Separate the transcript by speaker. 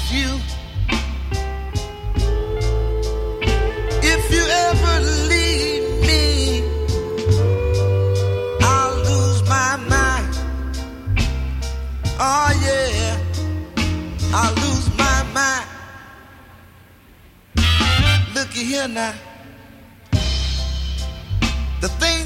Speaker 1: you. If you ever leave me, I'll lose my mind. Oh yeah, I'll lose my mind. Looky here now. The thing